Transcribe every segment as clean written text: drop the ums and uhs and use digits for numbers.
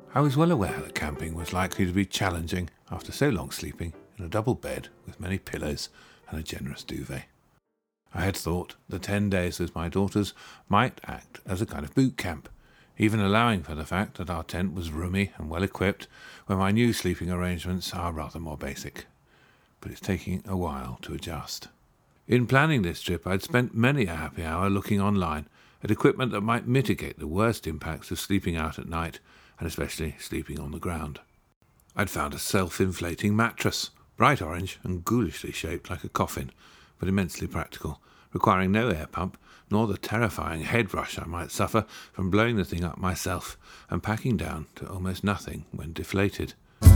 I was well aware that camping was likely to be challenging after so long sleeping in a double bed with many pillows and a generous duvet. I had thought the 10 days with my daughters might act as a kind of boot camp, even allowing for the fact that our tent was roomy and well equipped, where my new sleeping arrangements are rather more basic. But it's taking a while to adjust. In planning this trip, I'd spent many a happy hour looking online at equipment that might mitigate the worst impacts of sleeping out at night, and especially sleeping on the ground. I'd found a self-inflating mattress, bright orange and ghoulishly shaped like a coffin, but immensely practical, requiring no air pump, nor the terrifying head rush I might suffer from blowing the thing up myself and packing down to almost nothing when deflated.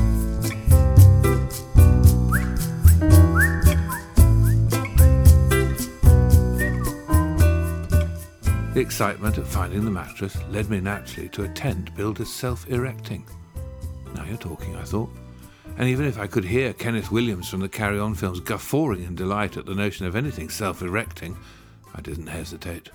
The excitement of finding the mattress led me naturally to a tent billed as self-erecting. Now you're talking, I thought. And even if I could hear Kenneth Williams from the Carry On films guffawing in delight at the notion of anything self-erecting, I didn't hesitate.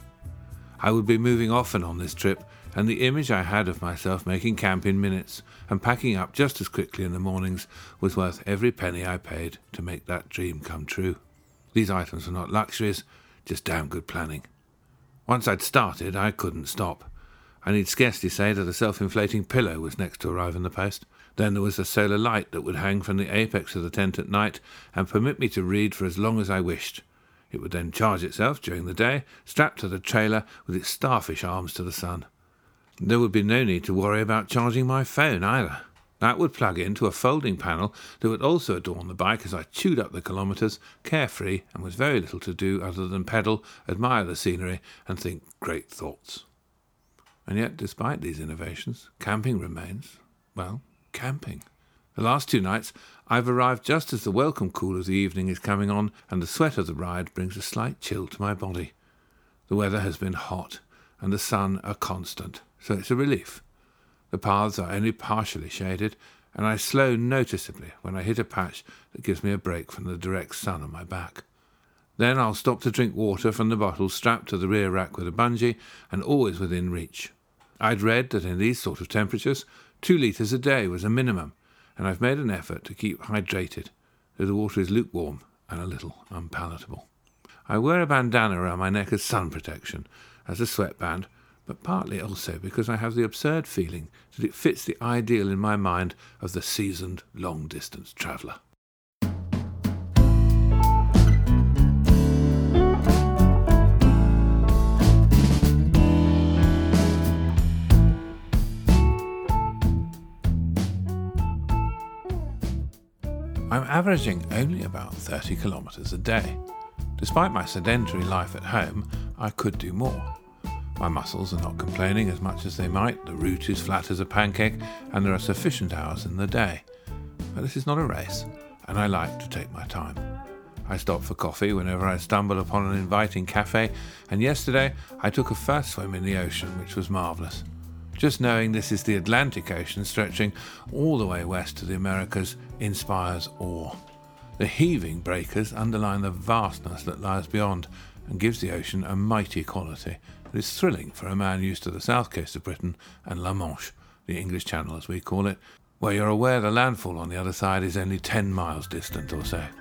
I would be moving often on this trip, and the image I had of myself making camp in minutes and packing up just as quickly in the mornings was worth every penny I paid to make that dream come true. These items were not luxuries, just damn good planning. Once I'd started, I couldn't stop. I need scarcely say that a self-inflating pillow was next to arrive in the post. Then there was a solar light that would hang from the apex of the tent at night and permit me to read for as long as I wished. It would then charge itself during the day, strapped to the trailer with its starfish arms to the sun. There would be no need to worry about charging my phone either. That would plug into a folding panel that would also adorn the bike as I chewed up the kilometres, carefree, and with very little to do other than pedal, admire the scenery, and think great thoughts. And yet, despite these innovations, camping remains, well, camping. The last 2 nights, I've arrived just as the welcome cool of the evening is coming on, and the sweat of the ride brings a slight chill to my body. The weather has been hot, and the sun a constant, so it's a relief. The paths are only partially shaded, and I slow noticeably when I hit a patch that gives me a break from the direct sun on my back. Then I'll stop to drink water from the bottle strapped to the rear rack with a bungee, and always within reach. I'd read that in these sort of temperatures, 2 litres a day was a minimum, and I've made an effort to keep hydrated, though the water is lukewarm and a little unpalatable. I wear a bandana around my neck as sun protection, as a sweatband, but partly also because I have the absurd feeling that it fits the ideal in my mind of the seasoned long-distance traveller. I'm averaging only about 30 kilometres a day. Despite my sedentary life at home, I could do more. My muscles are not complaining as much as they might, the route is flat as a pancake, and there are sufficient hours in the day. But this is not a race, and I like to take my time. I stop for coffee whenever I stumble upon an inviting cafe, and yesterday I took a first swim in the ocean, which was marvellous. Just knowing this is the Atlantic Ocean stretching all the way west to the Americas inspires awe. The heaving breakers underline the vastness that lies beyond and gives the ocean a mighty quality that is thrilling for a man used to the south coast of Britain and La Manche, the English Channel as we call it, where you're aware the landfall on the other side is only 10 miles distant or so.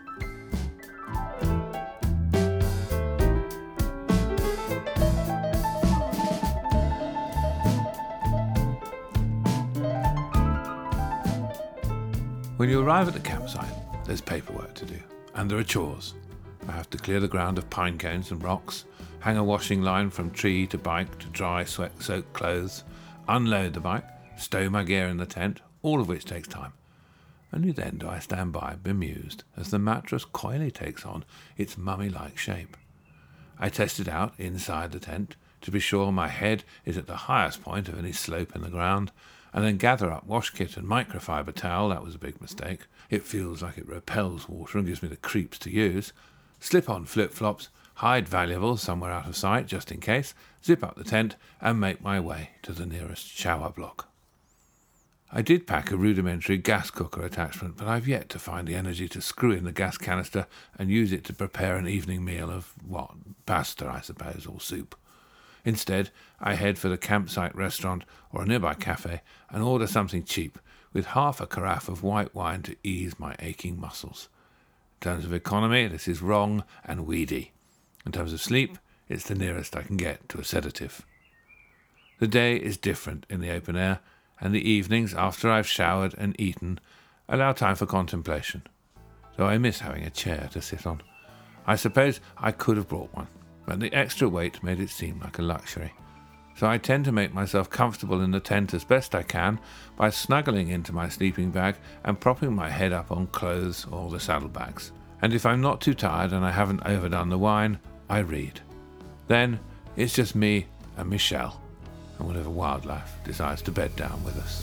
When you arrive at the campsite, there's paperwork to do, and there are chores. I have to clear the ground of pine cones and rocks, hang a washing line from tree to bike to dry, sweat-soaked clothes, unload the bike, stow my gear in the tent, all of which takes time. Only then do I stand by, bemused, as the mattress coyly takes on its mummy-like shape. I test it out inside the tent to be sure my head is at the highest point of any slope in the ground, and then gather up wash kit and microfiber towel. That was a big mistake. It feels like it repels water and gives me the creeps to use. Slip on flip-flops, hide valuables somewhere out of sight just in case, zip up the tent and make my way to the nearest shower block. I did pack a rudimentary gas cooker attachment, but I've yet to find the energy to screw in the gas canister and use it to prepare an evening meal of, pasta, I suppose, or soup. Instead, I head for the campsite restaurant or a nearby cafe and order something cheap with half a carafe of white wine to ease my aching muscles. In terms of economy, this is wrong and weedy. In terms of sleep, it's the nearest I can get to a sedative. The day is different in the open air, and the evenings, after I've showered and eaten, allow time for contemplation, though I miss having a chair to sit on. I suppose I could have brought one, but the extra weight made it seem like a luxury. So I tend to make myself comfortable in the tent as best I can by snuggling into my sleeping bag and propping my head up on clothes or the saddlebags. And if I'm not too tired and I haven't overdone the wine, I read. Then it's just me and Michelle, and whatever wildlife decides to bed down with us.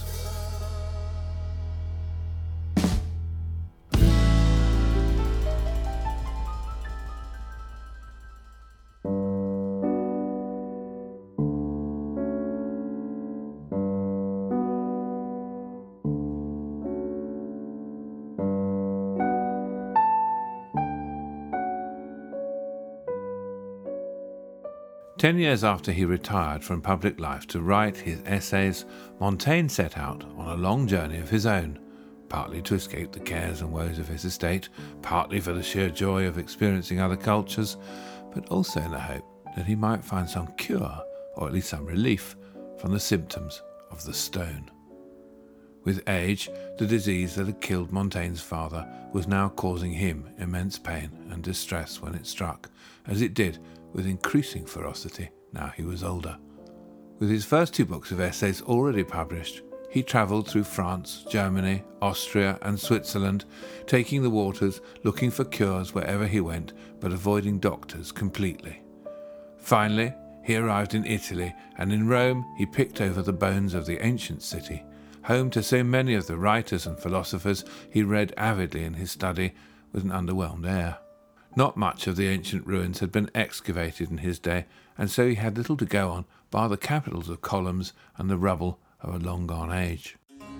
Ten years after he retired from public life to write his essays, Montaigne set out on a long journey of his own, partly to escape the cares and woes of his estate, partly for the sheer joy of experiencing other cultures, but also in the hope that he might find some cure, or at least some relief, from the symptoms of the stone. With age, the disease that had killed Montaigne's father was now causing him immense pain and distress when it struck, as it did with increasing ferocity now he was older. With his first two books of essays already published, he travelled through France, Germany, Austria and Switzerland, taking the waters, looking for cures wherever he went, but avoiding doctors completely. Finally, he arrived in Italy, and in Rome he picked over the bones of the ancient city, home to so many of the writers and philosophers he read avidly in his study with an underwhelmed air. Not much of the ancient ruins had been excavated in his day, and so he had little to go on bar the capitals of columns and the rubble of a long-gone age.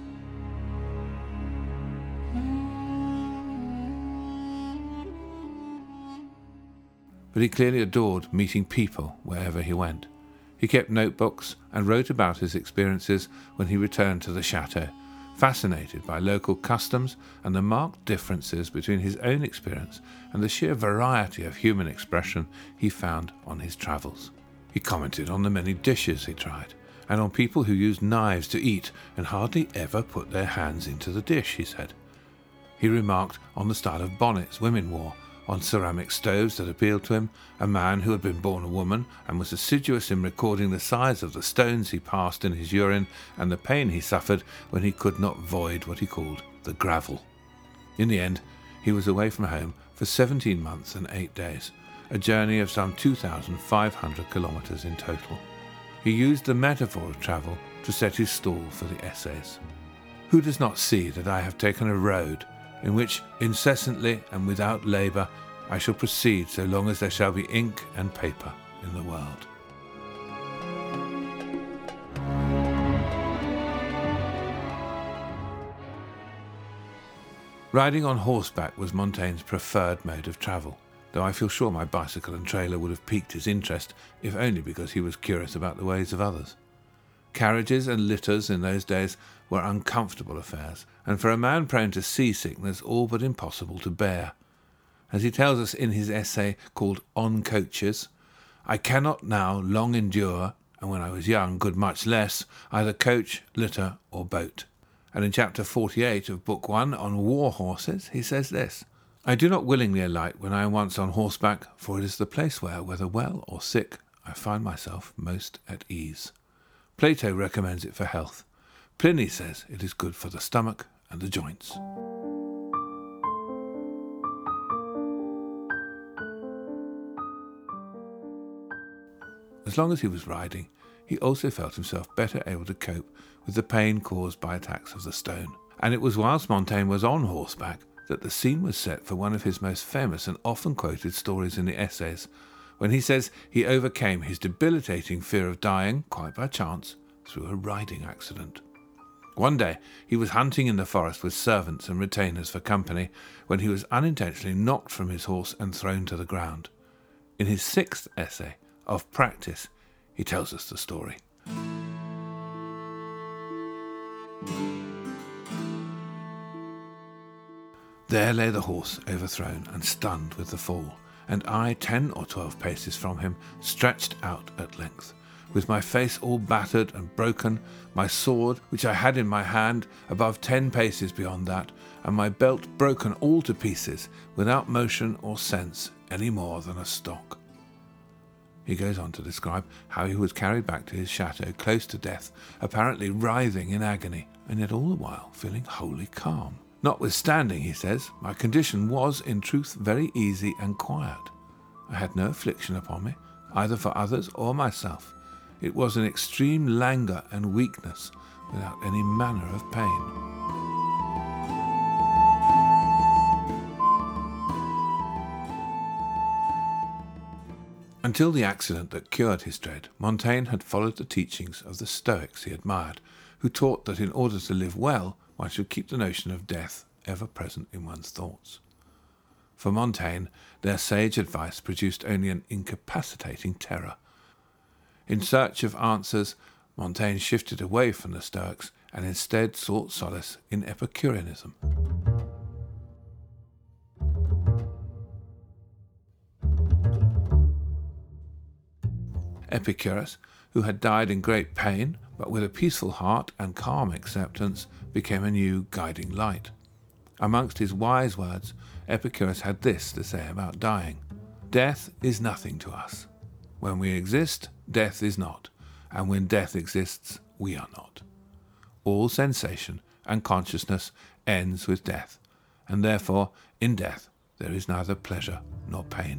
But he clearly adored meeting people wherever he went. He kept notebooks and wrote about his experiences when he returned to the chateau, fascinated by local customs and the marked differences between his own experience and the sheer variety of human expression he found on his travels. He commented on the many dishes he tried, and on people who used knives to eat and hardly ever put their hands into the dish, he said. He remarked on the style of bonnets women wore, on ceramic stoves that appealed to him, a man who had been born a woman and was assiduous in recording the size of the stones he passed in his urine and the pain he suffered when he could not void what he called the gravel. In the end, he was away from home for 17 months and 8 days, a journey of some 2,500 kilometres in total. He used the metaphor of travel to set his stall for the essays. Who does not see that I have taken a road in which incessantly and without labour I shall proceed so long as there shall be ink and paper in the world? Riding on horseback was Montaigne's preferred mode of travel, though I feel sure my bicycle and trailer would have piqued his interest, if only because he was curious about the ways of others. Carriages and litters in those days were uncomfortable affairs, and for a man prone to seasickness all but impossible to bear. As he tells us in his essay called On Coaches, I cannot now long endure, and when I was young could much less, either coach, litter, or boat. And in chapter 48 of Book 1 on war horses, he says this: I do not willingly alight when I am once on horseback, for it is the place where, whether well or sick, I find myself most at ease. Plato recommends it for health. Pliny says it is good for the stomach and the joints. As long as he was riding, he also felt himself better able to cope with the pain caused by attacks of the stone. And it was whilst Montaigne was on horseback that the scene was set for one of his most famous and often quoted stories in the essays, when he says he overcame his debilitating fear of dying, quite by chance, through a riding accident. One day he was hunting in the forest with servants and retainers for company, when he was unintentionally knocked from his horse and thrown to the ground. In his 6th essay, Of Practice, He tells us the story. There lay the horse overthrown and stunned with the fall, and I 10 or 12 paces from him, stretched out at length, with my face all battered and broken, my sword, which I had in my hand, above 10 paces beyond that, and my belt broken all to pieces, without motion or sense any more than a stock. He goes on to describe how he was carried back to his chateau close to death, apparently writhing in agony, and yet all the while feeling wholly calm. Notwithstanding, he says, my condition was in truth very easy and quiet. I had no affliction upon me, either for others or myself. It was an extreme languor and weakness, without any manner of pain. Until the accident that cured his dread, Montaigne had followed the teachings of the Stoics he admired, who taught that in order to live well, one should keep the notion of death ever present in one's thoughts. For Montaigne, their sage advice produced only an incapacitating terror. In search of answers, Montaigne shifted away from the Stoics and instead sought solace in Epicureanism. Epicurus, who had died in great pain, but with a peaceful heart and calm acceptance, became a new guiding light. Amongst his wise words, Epicurus had this to say about dying: death is nothing to us. When we exist, death is not, and when death exists, we are not. All sensation and consciousness ends with death, and therefore, in death, there is neither pleasure nor pain.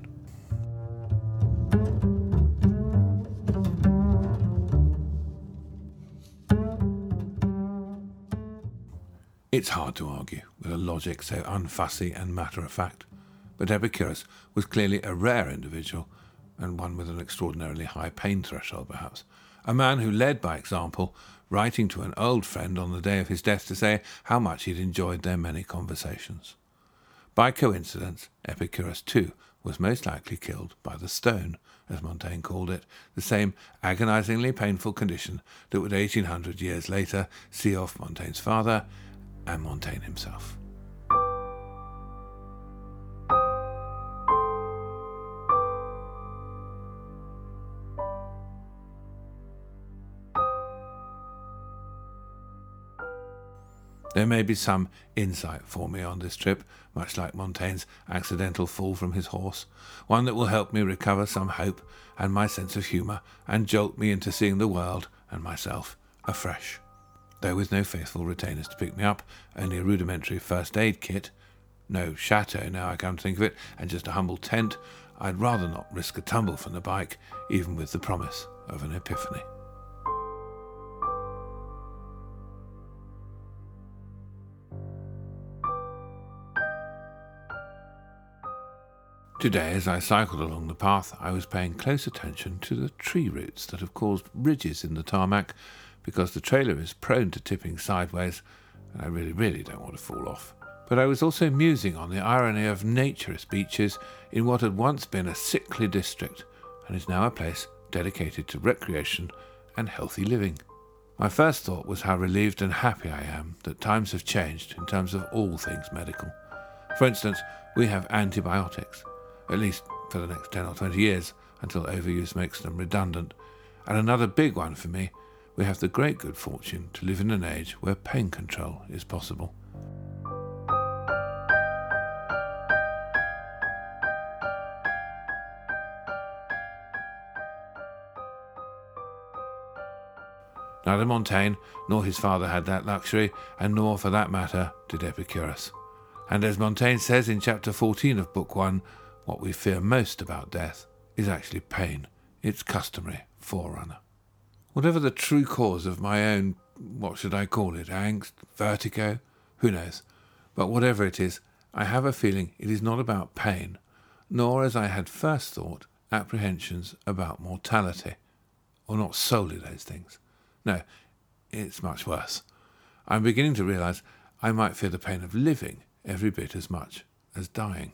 It's hard to argue with a logic so unfussy and matter-of-fact, but Epicurus was clearly a rare individual, and one with an extraordinarily high pain threshold perhaps, a man who led by example, writing to an old friend on the day of his death to say how much he'd enjoyed their many conversations. By coincidence, Epicurus too was most likely killed by the stone, as Montaigne called it, the same agonizingly painful condition that would 1800 years later see off Montaigne's father and Montaigne himself. There may be some insight for me on this trip, much like Montaigne's accidental fall from his horse, one that will help me recover some hope and my sense of humour and jolt me into seeing the world and myself afresh. Though with no faithful retainers to pick me up, only a rudimentary first aid kit, no chateau now I come to think of it, and just a humble tent, I'd rather not risk a tumble from the bike, even with the promise of an epiphany. Today, as I cycled along the path, I was paying close attention to the tree roots that have caused ridges in the tarmac, because the trailer is prone to tipping sideways, and I really don't want to fall off. But I was also musing on the irony of naturist beaches in what had once been a sickly district, and is now a place dedicated to recreation and healthy living. My first thought was how relieved and happy I am that times have changed in terms of all things medical. For instance, we have antibiotics, at least for the next 10 or 20 years, until overuse makes them redundant. And another big one for me, we have the great good fortune to live in an age where pain control is possible. Neither Montaigne nor his father had that luxury, and nor, for that matter, did Epicurus. And as Montaigne says in chapter 14 of Book 1, what we fear most about death is actually pain, its customary forerunner. Whatever the true cause of my own, what should I call it, angst, vertigo, who knows? But whatever it is, I have a feeling it is not about pain, nor, as I had first thought, apprehensions about mortality, or not solely those things. No, it's much worse. I'm beginning to realise I might fear the pain of living every bit as much as dying.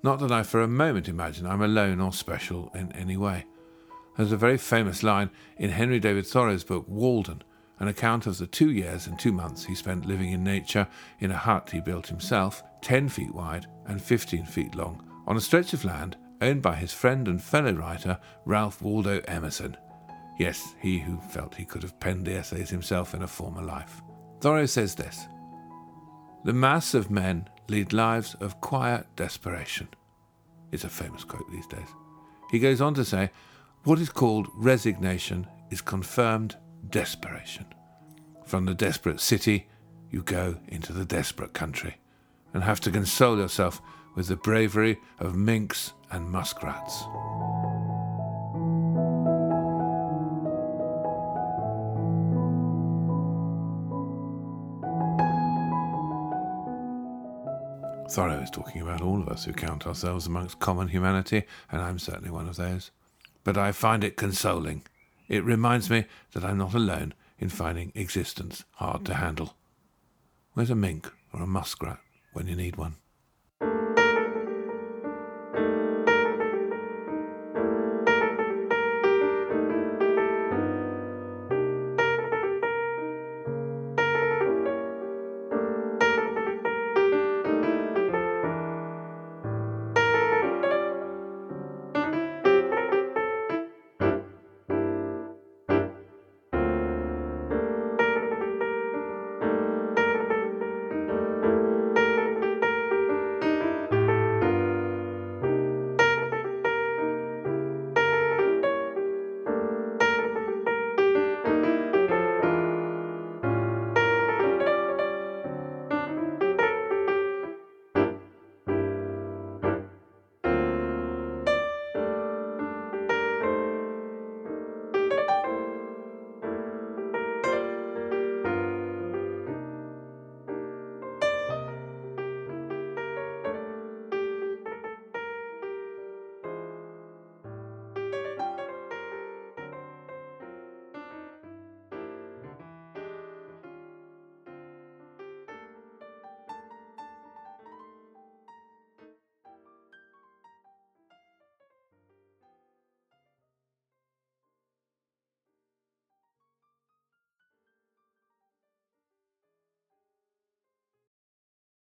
Not that I for a moment imagine I'm alone or special in any way. There's a very famous line in Henry David Thoreau's book Walden, an account of the 2 years and 2 months he spent living in nature in a hut he built himself, 10 feet wide and 15 feet long, on a stretch of land owned by his friend and fellow writer Ralph Waldo Emerson. Yes, he who felt he could have penned the essays himself in a former life. Thoreau says this: "The mass of men lead lives of quiet desperation." It's a famous quote these days. He goes on to say, "What is called resignation is confirmed desperation. From the desperate city, you go into the desperate country and have to console yourself with the bravery of minks and muskrats." Thoreau is talking about all of us who count ourselves amongst common humanity, and I'm certainly one of those. But I find it consoling. It reminds me that I'm not alone in finding existence hard to handle. Where's a mink or a muskrat when you need one?